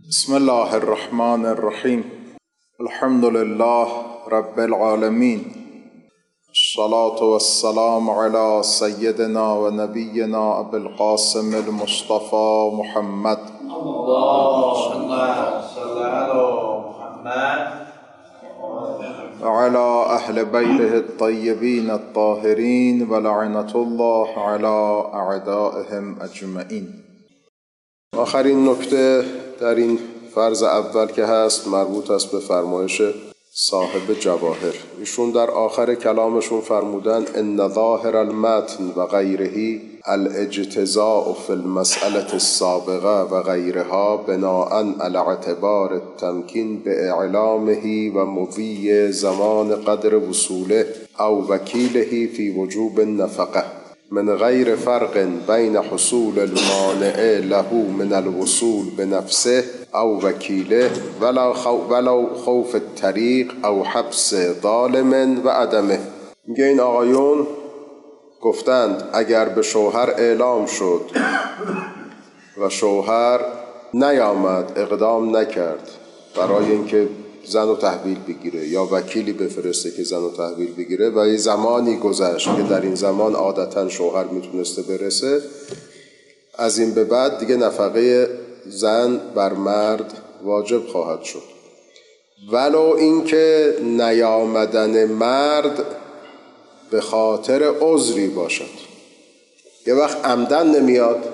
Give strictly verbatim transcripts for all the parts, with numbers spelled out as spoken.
بسم الله الرحمن الرحیم. الحمد لله رب العالمین، الصلاة والسلام علی سیدنا و نبینا ابی القاسم المصطفى محمد. اللهم صل علی محمد و علی اهل بیته الطیبین الطاهرین و لعنة الله علی اعدائهم اجمعین. آخرین نکته در این فرض اول که هست مربوط است به فرمایش صاحب جواهر. ایشون در آخر کلامشون فرمودن ان ظاهر المتن و غیره الاجتزاء فی المسألة السابقه و غیرها بناء علی اعتبار التمکین باعلامه و مضی زمان قدر وصوله او وکیله فی وجوب النفقه من غیر فرق بین حصول المانع له من الوصول بنفسه او وکیله ولو خو ولو خوف الطریق او حبس ظالم و عدمه. میگه این آقایون گفتند اگر به شوهر اعلام شد و شوهر نیامد، اقدام نکرد برای اینکه زن رو تحویل بگیره یا وکیلی بفرسته که زن رو تحویل بگیره و یه زمانی گذشت که در این زمان عادتا شوهر میتونسته برسه، از این به بعد دیگه نفقه زن بر مرد واجب خواهد شد، ولو اینکه نیامدن مرد به خاطر عذری باشد. یه وقت عمدن نمیاد،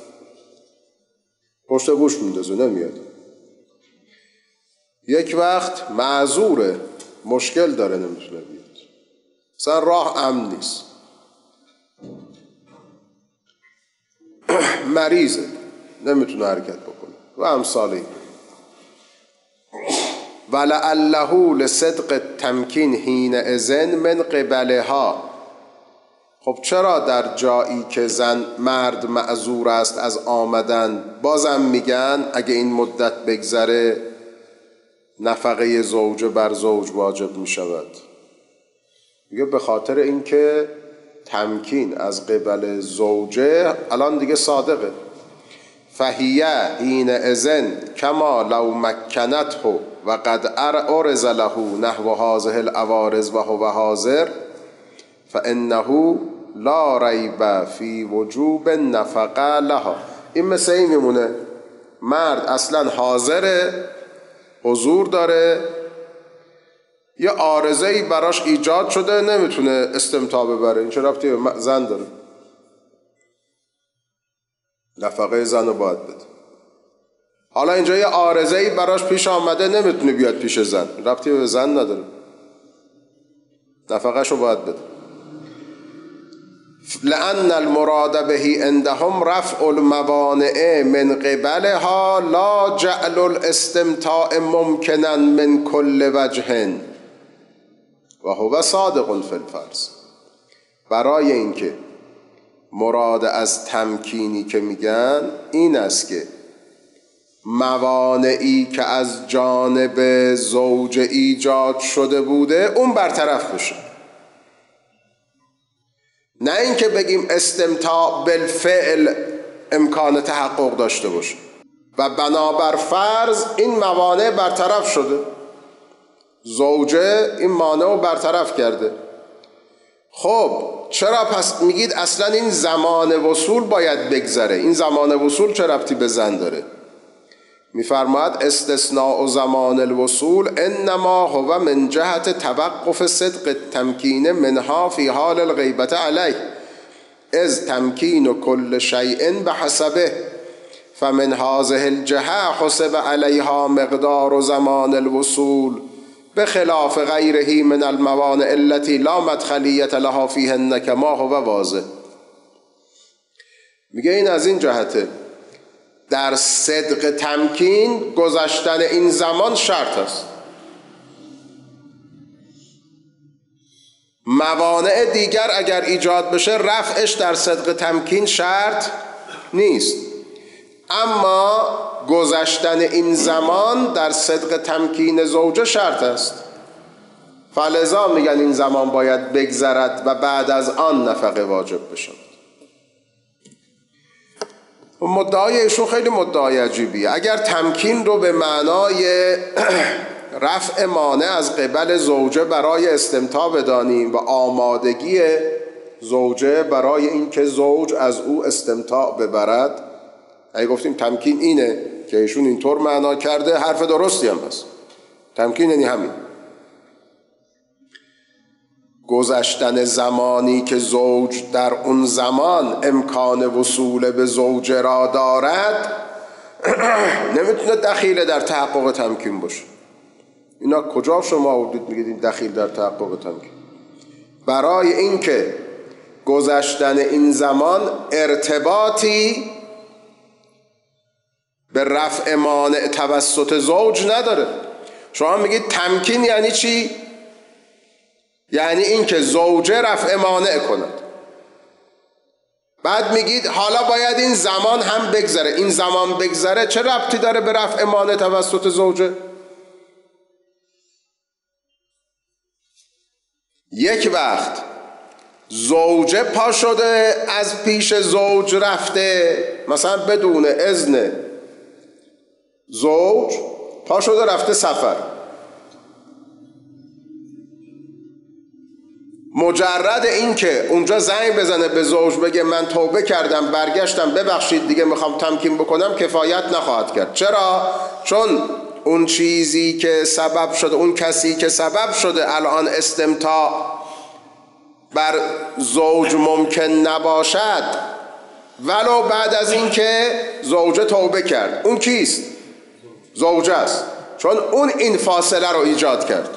پشت گوش میندازه نمیاد، یک وقت معذوره، مشکل داره نمیتونه بیاد، مثلا راه امن نیست، مریضه نمیتونه حرکت بکنه و امثالی. ولعله لصدق التمکین حینئذ من قبلها. خب چرا در جایی که زن مرد معذور است از آمدن بازم میگن اگه این مدت بگذره نفقه زوجه بر زوج واجب می شود؟ میگه به خاطر اینکه تمکین از قبل زوجه الان دیگه صادقه. فهیه حین اذن کما لو مکنته و قد ارز له نحو هذه العوارض و هو حاضر فانه لا ریب فی وجوب النفقه لها. این مثل این میمونه مرد اصلا حاضره، حضور داره، یه عارضه‌ای براش ایجاد شده نمیتونه استمتاع ببره، این چه ربطی به زن داره؟ نفقه زن رو باید بده. حالا اینجا یه عارضه‌ای براش پیش آمده نمیتونه بیاد پیش زن، ربطی به زن نداره، نفقه‌ش رو باید بده. لأن المراد به عندهم رفع الموانع من قبلها لا جعل الاستمتاع ممکنا من كل وجه و هو صادق فی الفرض. برای اینکه مراد از تمکینی که میگن این است که موانعی که از جانب زوج ایجاد شده بوده اون برطرف بشه، نه اینکه بگیم استمتاع بالفعل امکان تحقق داشته باشه و بنابر فرض این موانع برطرف شده، زوجه این مانع رو برطرف کرده. خب چرا پس میگید اصلا این زمان وصول باید بگذره؟ این زمان وصول چه ربطی به زن داره؟ میفرماید استثناء و زمان الوصول انما هو من جهت توقف صدق التمکین منها فی حال الغیبت علیه از تمکین کل شیء بحسبه فمن هذه الجهه حسب علیها مقدار و زمان الوصول بخلاف غیره من الموانع التي لا مدخلیت لها فیهن کما هو واضح. میگه این از این جهته در صدق تمکین گذشتن این زمان شرط است، موانع دیگر اگر ایجاد بشه رفعش در صدق تمکین شرط نیست، اما گذشتن این زمان در صدق تمکین زوجه شرط است. فلذا میگن این زمان باید بگذرد و بعد از آن نفقه واجب بشه. مدعای ایشون خیلی مدعای عجیبیه. اگر تمکین رو به معنای رفع مانع از قبل زوجه برای استمتاع بدانیم و آمادگی زوجه برای اینکه زوج از او استمتاع ببرد، اگه گفتیم تمکین اینه که ایشون اینطور معنا کرده، حرف درستی هم هست. تمکین یعنی همین، گذشتن زمانی که زوج در اون زمان امکان وصول به زوجه را دارد نمیتونه دخیل در تحقق تمکین باشه. اینا کجا شما آوردید میگید این دخیل در تحقق تمکین؟ برای اینکه گذشتن این زمان ارتباطی به رفع مانع توسط زوج نداره. شما میگید تمکین یعنی چی؟ یعنی اینکه زوجه رفع مانع کند. بعد میگید حالا باید این زمان هم بگذره. این زمان بگذره چه ربطی داره به رفع مانع توسط زوجه؟ یک وقت زوجه پا شده از پیش زوج رفته، مثلا بدون اذن زوج پا شده رفته سفر، مجرد این که اونجا زنگ بزنه به زوج بگه من توبه کردم برگشتم ببخشید دیگه میخوام تمکین بکنم، کفایت نخواهد کرد. چرا؟ چون اون چیزی که سبب شده، اون کسی که سبب شده الان استمتاع بر زوج ممکن نباشد ولو بعد از این که زوجه توبه کرد. اون کیست؟ زوجه است، چون اون این فاصله رو ایجاد کرد.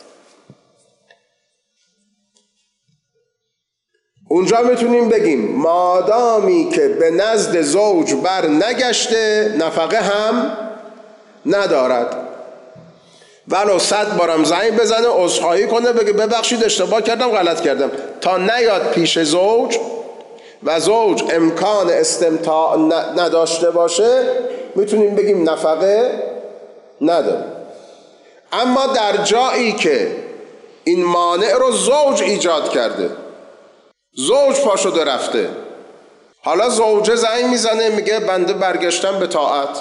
اونجا میتونیم بگیم مادامی که به نزد زوج بر نگشته نفقه هم ندارد، ولو صد بارم زنگ بزنه عذرخواهی کنه بگه ببخشید اشتباه کردم غلط کردم، تا نیاد پیش زوج و زوج امکان استمتاع نداشته باشه میتونیم بگیم نفقه نداره. اما در جایی که این مانع رو زوج ایجاد کرده، زوج پا شده رفته، حالا زوجه زنگ میزنه میگه بنده برگشتم به طاعت،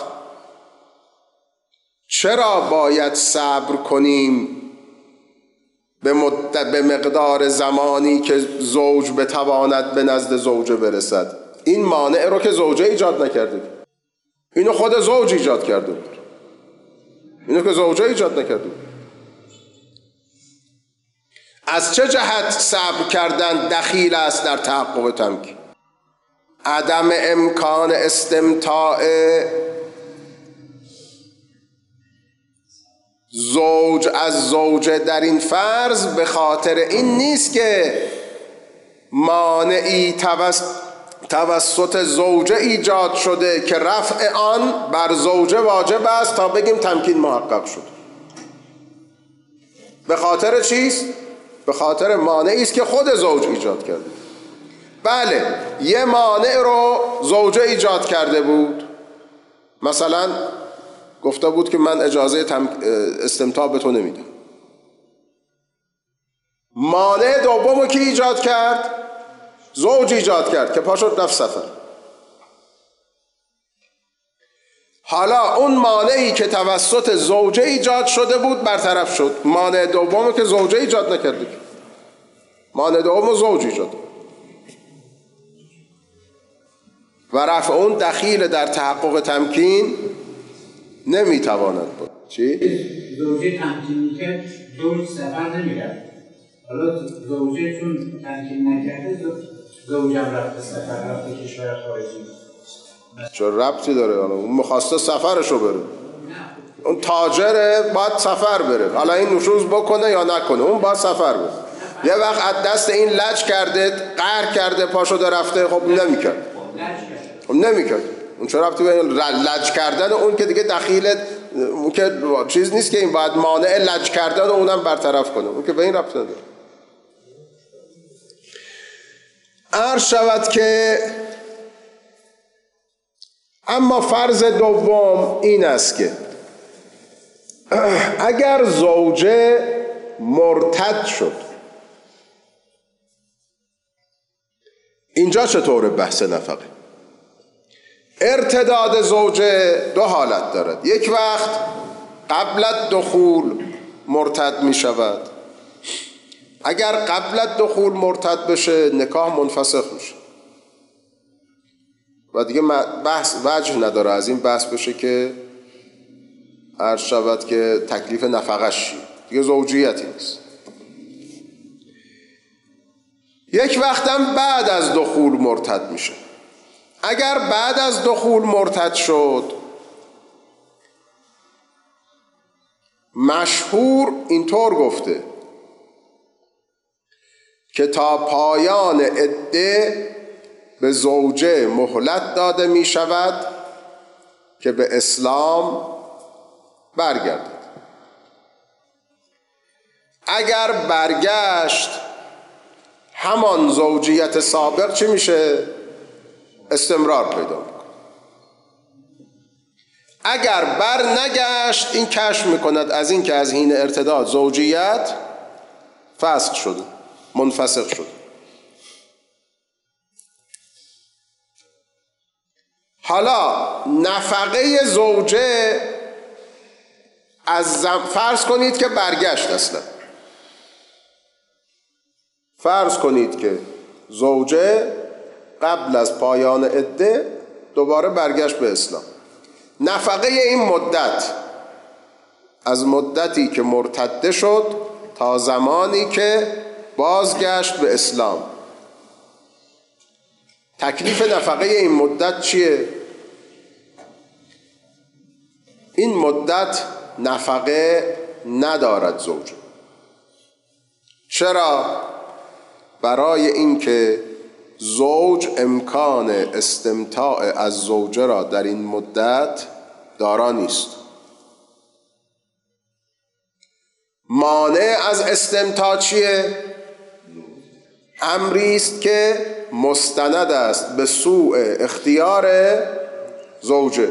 چرا باید صبر کنیم به مدت به مقدار زمانی که زوج بتواند به نزد زوجه برسد؟ این مانع رو که زوجه ایجاد نکرده، اینو خود زوج ایجاد کرده بود، اینو که زوجه ایجاد نکرده بود. از چه جهت صبر کردن دخیل است در تحقق تمکین؟ عدم امکان استمتاع زوج از زوجه در این فرض به خاطر این نیست که مانعی توسط زوجه ایجاد شده که رفع آن بر زوجه واجب است تا بگیم تمکین محقق شد. به خاطر چیست؟ به خاطر مانعی است که خود زوج ایجاد کرده. بله، یه مانع رو زوجه ایجاد کرده بود، مثلا گفته بود که من اجازه استمتاع به تو نمیدم. مانع دومو کی ایجاد کرد؟ زوج ایجاد کرد که پاشد رفت سفر. حالا اون مانعی که توسط زوجه ایجاد شده بود برطرف شد. مانع دومو که زوجه ایجاد نکرده، مانع دومو زوج ایجاد کرد و رفع اون دخیل در تحقق تمکین نمیتواند بود. چی؟ زوجه تمکین که زوج سفر نمیره، حالا زوجه چون تمکین نکرده زوجم رفته سفر، رفته کشور خارجی، چه ربطی داره؟ حالا اون میخواسته سفرشو بره، اون تاجره باید سفر بره، حالا این نشوز بکنه یا نکنه اون باید سفر بره. یه وقت از دست این لج کرده، قهر کرده، پاشو در رفته، خب نمیکرد خب نمیکرد اون چه ربطی به لج کردن اون که دیگه دخیل اون که چیز نیست که این باید مانع لج کردن و اونم برطرف کنه، اون که به این ربط نداره. عرض شود که اما فرض دوم این است که اگر زوجه مرتد شد، اینجا چطور بحث نفقه؟ ارتداد زوجه دو حالت دارد. یک وقت قبل الدخول مرتد می شود. اگر قبل الدخول مرتد بشه نکاح منفسخ میشه و دیگه بحث وجه نداره از این بحث بشه که عرض شود که تکلیف نفقش چیه، دیگه زوجیتی نیست. یک وقتم بعد از دخول مرتد میشه. اگر بعد از دخول مرتد شد، مشهور اینطور گفته که تا پایان عده به زوجه مهلت داده می شود که به اسلام برگردد. اگر برگشت همان زوجیت سابق چی میشه؟ استمرار پیدا میکنه. اگر بر نگشت این کشف میکند از این که از حین ارتداد زوجیت فسخ شده، منفسخ شده. حالا نفقه زوجه از زم... فرض کنید که برگشت اصلا. فرض کنید که زوجه قبل از پایان عده دوباره برگشت به اسلام. نفقه این مدت از مدتی که مرتده شد تا زمانی که بازگشت به اسلام، تکلیف نفقه این مدت چیه؟ این مدت نفقه ندارد زوجه. چرا؟ برای اینکه زوج امکان استمتاع از زوجه را در این مدت دارا نیست. مانع از استمتاع چیه؟ امری است که مستند است به سوء اختیار زوجه.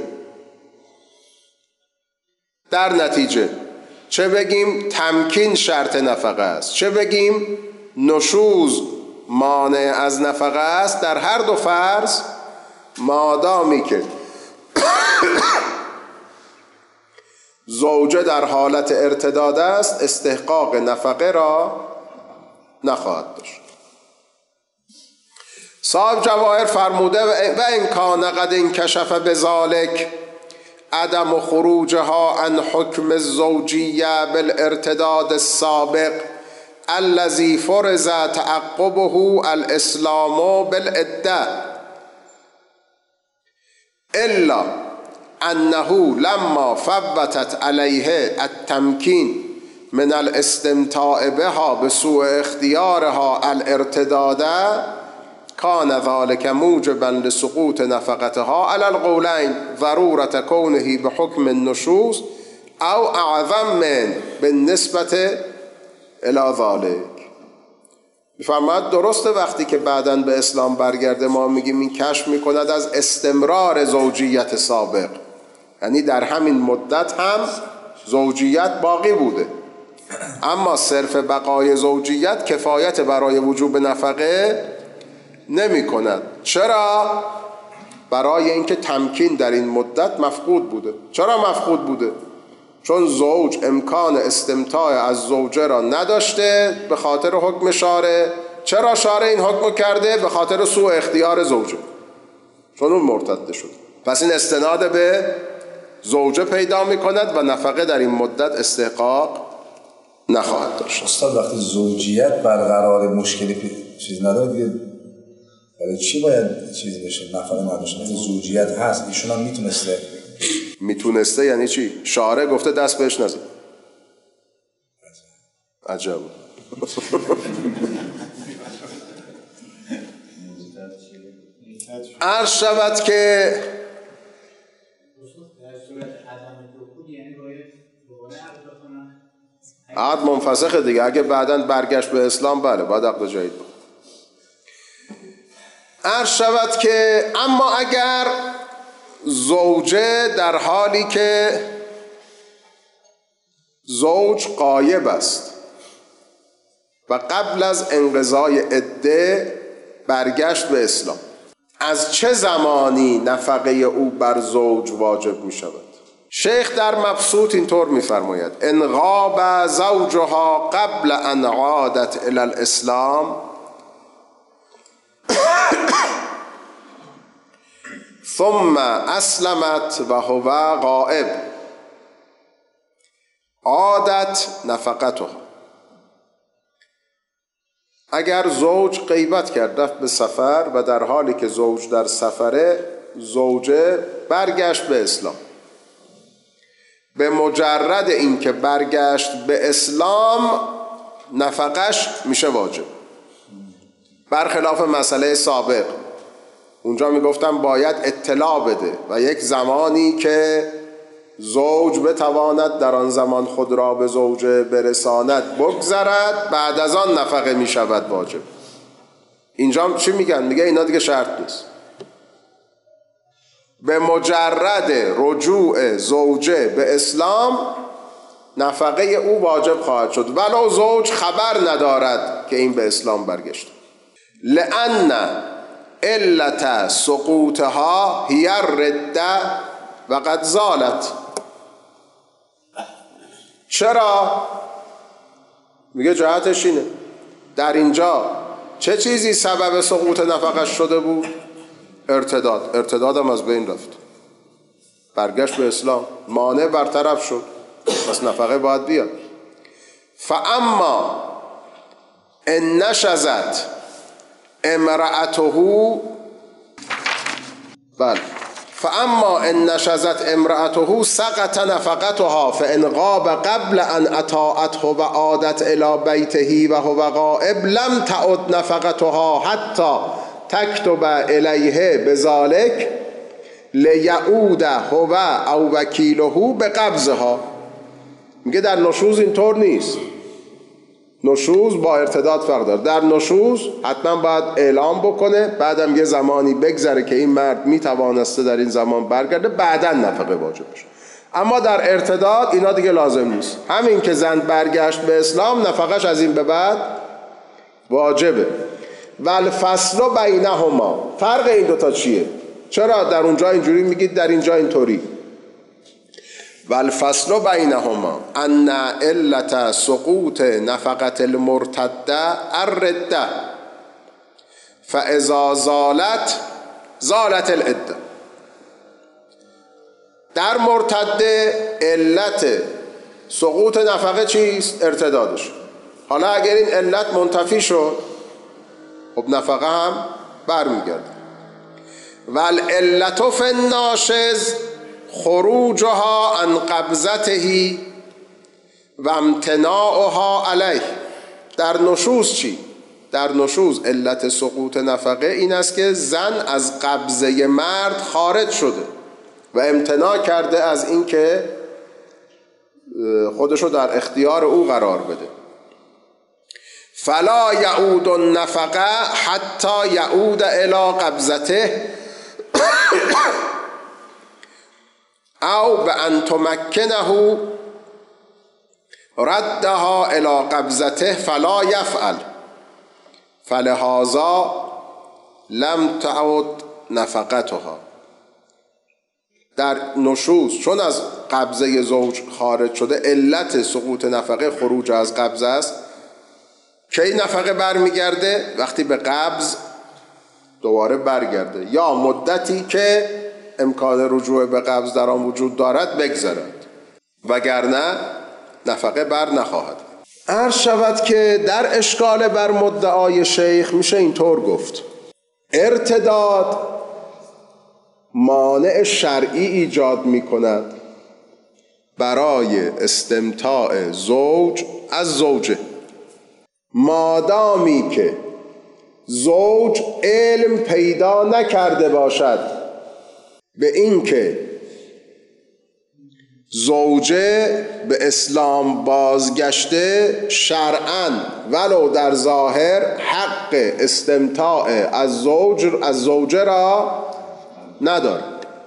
در نتیجه چه بگیم تمکین شرط نفقه است، چه بگیم نشوز مانع از نفقه است، در هر دو فرض مادامی که زوجه در حالت ارتداد است استحقاق نفقه را نخواهد داشت. صاحب جواهر فرموده و ان کان قد انکشف بذلک عدم خروجها عن حکم الزوجیه بالارتداد السابق الذي فرض تعقبه الاسلام بالعده الا انه لما فوتت عليه التمكين من الاستمتاع بها بسوء اختیارها الارتداد كان ذلك موجبا لسقوط نفقتها على القولين ضرورة كونه بحكم النشوز او اعظم من بالنسبة الى ذلك. میفرماید درسته وقتی که بعداً به اسلام برگرده ما میگیم این کشف میکند از استمرار زوجیت سابق، یعنی در همین مدت هم زوجیت باقی بوده، اما صرف بقای زوجیت کفایت برای وجوب نفقه نمی کند. چرا؟ برای اینکه تمکین در این مدت مفقود بوده. چرا مفقود بوده؟ چون زوج امکان استمتاع از زوجه را نداشته به خاطر حکم شارع. چرا شارع این حکم کرده؟ به خاطر سوء اختیار زوجه، چون اون مرتد شد. پس این استناد به زوجه پیدا می کند و نفقه در این مدت استحقاق نخواهد داشت. استاد وقتی زوجیت برقرار مشکلی چیز نداره دیگه برای چی باید چیز بشه؟ نفقه نداشته زوجیت هست، ایشون هم میتونسته میتونسته یعنی چی؟ شارع گفته دست بهش نزن. عجب. عرض شود که عقد منفسخه دیگه. اگه بعداً برگشت به اسلام بله باید عقد جدید بود. عرض شود که اما اگر زوجه در حالی که زوج غایب است و قبل از انقضای عده برگشت به اسلام، از چه زمانی نفقه او بر زوج واجب می شود؟ شیخ در مبسوط اینطور می فرماید: ان غاب زوجها قبل ان عادت الی الاسلام ثم اسلمت و هو غائب عادت نفقتها. اگر زوج غیبت کرد رفت به سفر و در حالی که زوج در سفره، زوجه برگشت به اسلام، به مجرد اینکه برگشت به اسلام نفقش میشه واجب، برخلاف مسئله سابق. اونجا میگفتم باید اطلاع بده و یک زمانی که زوج بتواند در آن زمان خود را به زوجه برساند بگذرد، بعد از آن نفقه میشود واجب. اینجا چی میگن؟ میگه اینا دیگه شرط نیست، به مجرد رجوع زوجه به اسلام نفقه او واجب خواهد شد ولو زوج خبر ندارد که این به اسلام برگشت. لأن علت سقوطها هی الرده و قد زالت. چرا؟ میگه جهتش اینه، در اینجا چه چیزی سبب سقوط نفقش شده بود؟ ارتداد. ارتداد هم از بین رفت، برگشت به اسلام، مانع برطرف شد، پس نفقه باید بیاد. فاما ان نشزت امرأته، بله، فاما ان نشزت امرأته سقط نفقتها فان غاب قبل ان اطاعته و عادت الی بیته و هو غائب لم تعد نفقتها حتی تکتب الیه بذالک لیعود هو او وکیله به قبضها. میگه در نشوز اینطور نیست، نشوز با ارتداد فرق داره. در نشوز حتما باید اعلام بکنه، بعدم یه زمانی بگذره که این مرد میتوانسته در این زمان برگرده، بعدا نفقه واجب بشه. اما در ارتداد اینا دیگه لازم نیست، همین که زن برگشت به اسلام نفقش از این به بعد واجبه. والفصل بینهما، فرق این دوتا چیه؟ چرا در اونجا اینجوری میگید در اینجا اینطوری؟ والفصل بینهما ان علت سقوط نفقت المرتده الرده فاذا زالت زالت العده. در مرتده علت سقوط نفقه چیست؟ ارتدادش. حالا اگر این علت منتفی شد، خب نفقه هم برمیگرده. والعلت فی الناشز خروجها عن قبضته و امتناعها علیه. در نشوز چی؟ در نشوز علت سقوط نفقه این است که زن از قبضه مرد خارج شده و امتناع کرده از این که خودشو در اختیار او قرار بده. فلا یعود النفقه حتی یعود الی قبضته او به ان تمکنه ردها الی قبضته فلا یفعل فلهذا لم تعد نفقتها. در نشوز چون از قبضه زوج خارج شده، علت سقوط نفقه خروج از قبضه است. کی نفقه برمیگرده؟ وقتی به قبض دوباره برگرده، یا مدتی که امکان رجوع به قبض در آن وجود دارد بگذرد، وگرنه نفقه بر نخواهد. عرض شود که در اشکال بر مدعای شیخ میشه اینطور گفت: ارتداد مانع شرعی ایجاد میکند برای استمتاع زوج از زوجه، مادامی که زوج علم پیدا نکرده باشد به این که زوجه به اسلام بازگشته، شرعاً ولو در ظاهر حق استمتاع از زوج از زوجه را ندارد.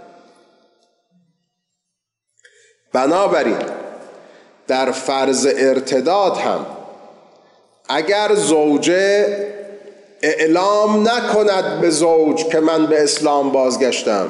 بنابراین در فرض ارتداد هم اگر زوجه اعلام نکند به زوج که من به اسلام بازگشتم،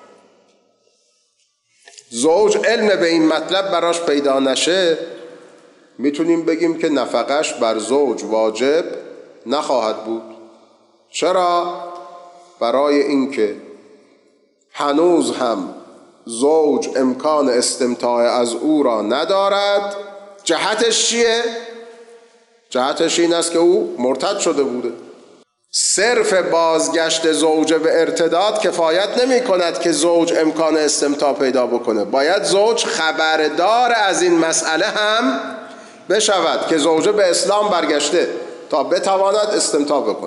زوج علم به این مطلب براش پیدا نشه، میتونیم بگیم که نفقش بر زوج واجب نخواهد بود. چرا؟ برای اینکه هنوز هم زوج امکان استمتاع از او را ندارد. جهتش چیه؟ جهتش این است که او مرتد شده بوده. صرف بازگشت زوج به ارتداد کفایت نمی کند که زوج امکان استمتاع پیدا بکنه. باید زوج خبردار از این مسئله هم بشود که زوجه به اسلام برگشته تا بتواند استمتاع بکنه.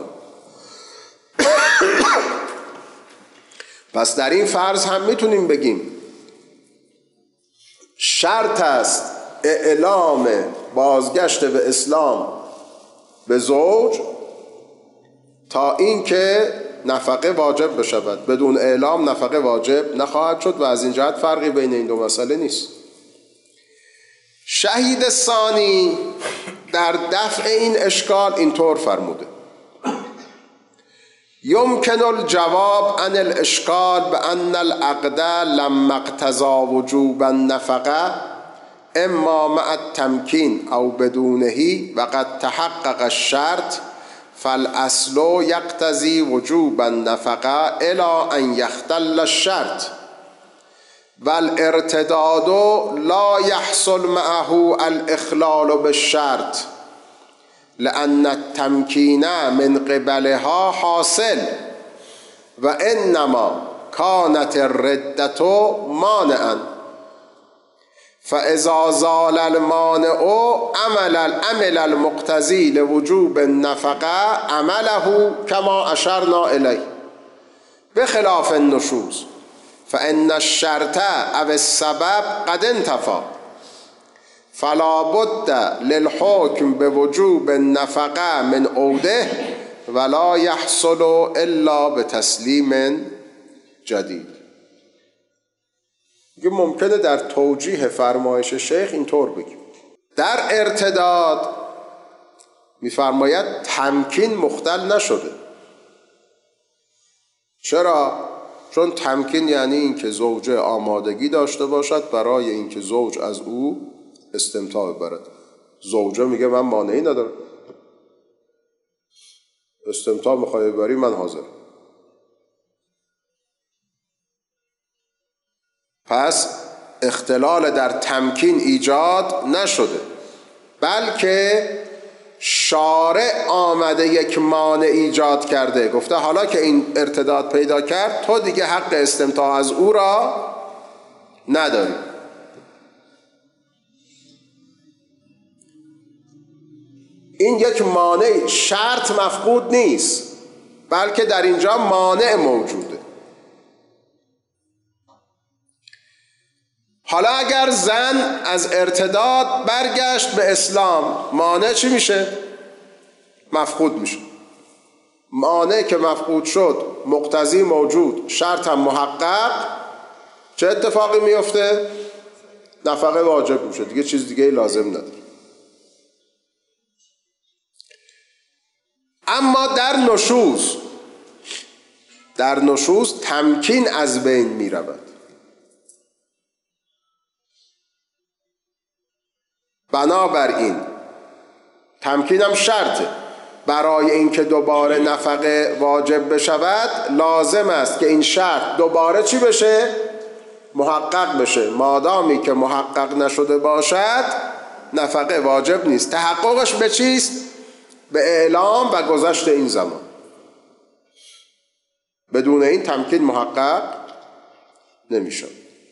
پس در این فرض هم میتونیم بگیم شرط است اعلام بازگشت به اسلام به زوج تا اینکه نفقه واجب بشود. بدون اعلام نفقه واجب نخواهد شد و از این جهت فرقی بین این دو مسئله نیست. شهید ثانی در دفع این اشکال اینطور فرموده: یمکن الجواب عن الاشکال بان العقد لما اقتضى وجوب النفقه اما مع التمکین او بدونه وقد تحقق الشرط فالاصل یقتضی وجوب النفقه الی ان یختل الشرط والارتداد لا يحصل معه الاخلال بالشرط لأن التمكين من قبلها حاصل وإنما كانت الردة مانعا فإذا زال المانع عمل العمل المقتضي لوجوب النفقة عمله كما أشرنا إليه بخلاف النشوز فإن الشرط أو السبب قد انتفى فلا بد للحكم بوجوب النفقه من عوده ولا يحصل الا بتسلیم جدید. ممکنه در توجیه فرمایش شیخ اینطور بگیم: در ارتداد میفرماید تمکین مختل نشده. چرا؟ چون تمکین یعنی اینکه زوجه آمادگی داشته باشد برای اینکه زوج از او استمتاع ببرد. زوجه میگه من مانعی ندارم، استمتاع میخوای ببری من حاضر. پس اختلال در تمکین ایجاد نشده، بلکه شارع آمده یک مانع ایجاد کرده، گفته حالا که این ارتداد پیدا کرد تو دیگه حق استمتاع از او را نداری. این یک مانع، شرط مفقود نیست، بلکه در اینجا مانع موجوده. حالا اگر زن از ارتداد برگشت به اسلام، مانع چی میشه؟ مفقود میشه. مانع که مفقود شد، مقتضی موجود، شرط هم محقق، چه اتفاقی میفته؟ نفقه واجب میشه، دیگه چیز دیگه لازم نداره. اما در نشوز در نشوز تمکین از بین می رود. بنابراین تمکین هم شرطه. برای اینکه دوباره نفقه واجب بشود لازم است که این شرط دوباره چی بشه؟ محقق بشه. مادامی که محقق نشده باشد نفقه واجب نیست. تحققش به چیست؟ به اعلام و گذشت این زمان. بدون این تمکین محقق نمیشه.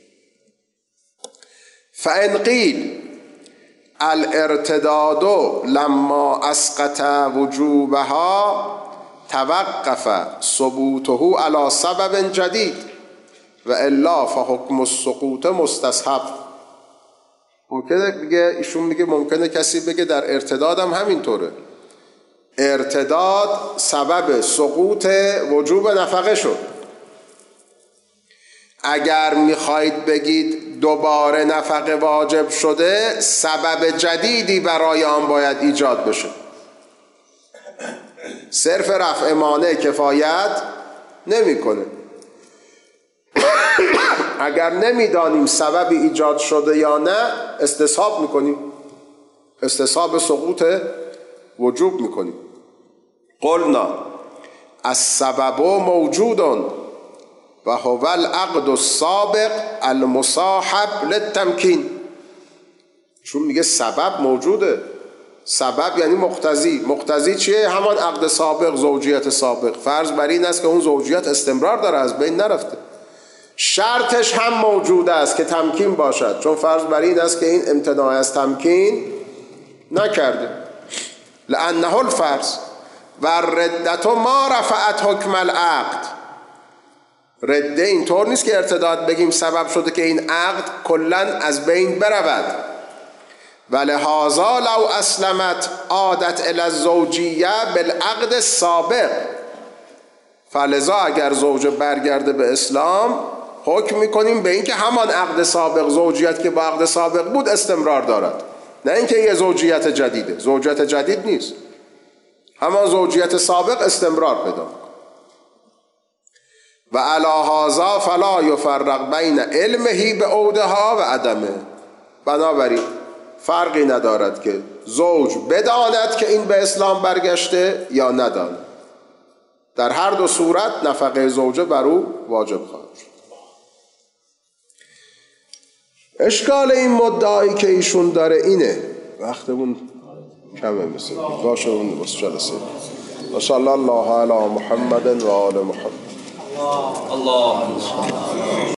فإن قیل الارتداد لما اسقط وجوبها توقف ثبوته على سبب جدید و الا فحکم السقوط مستصحب. ممکنه بگه ایشون میگه ممکنه کسی بگه در ارتداد هم همینطوره. ارتداد سبب سقوط وجوب نفقه شد. اگر میخواید بگید دوباره نفقه واجب شده، سبب جدیدی برای آن باید ایجاد بشه. صرف رفع مانع کفایت نمیکنه. اگر نمیدانیم سببی ایجاد شده یا نه استصحاب میکنیم، استصحاب سقوط وجوب میکنیم. قلنا السبب موجود و هو العقد السابق المصاحب للتمکین. چون میگه سبب موجوده، سبب یعنی مقتضی. مقتضی چیه؟ همان عقد سابق، زوجیت سابق. فرض بر این است که اون زوجیت استمرار داره، از بین نرفته. شرطش هم موجود است که تمکین باشد، چون فرض بر این است که این امتناع از تمکین نکرده. لانه الفرض و ردت ما رفعت حکم العقد. رده اینطور نیست که ارتداد بگیم سبب شده که این عقد کلاً از بین برود. ولهذا لو اسلمت عادت الی الزوجیه بالعقد السابق، فلذا اگر زوجه برگرده به اسلام حکم میکنیم به اینکه همان عقد سابق، زوجیت که با عقد سابق بود استمرار دارد، نه اینکه یه زوجیت جدیده. زوجیت جدید نیست، همان زوجیت سابق استمرار پیدا. و علی هذا فلا یفرق بین علمه بعودها و عدمه. بنابراین فرقی ندارد که زوج بداند که این به اسلام برگشته یا نداند. در هر دو صورت نفقه زوجه بر او واجب خواهد شد. اشکال این مدعی که ایشون داره اینه، وقتمون کمه مثل باشه اون بس جلسه. و صلی الله علی محمد و آل محمد. الله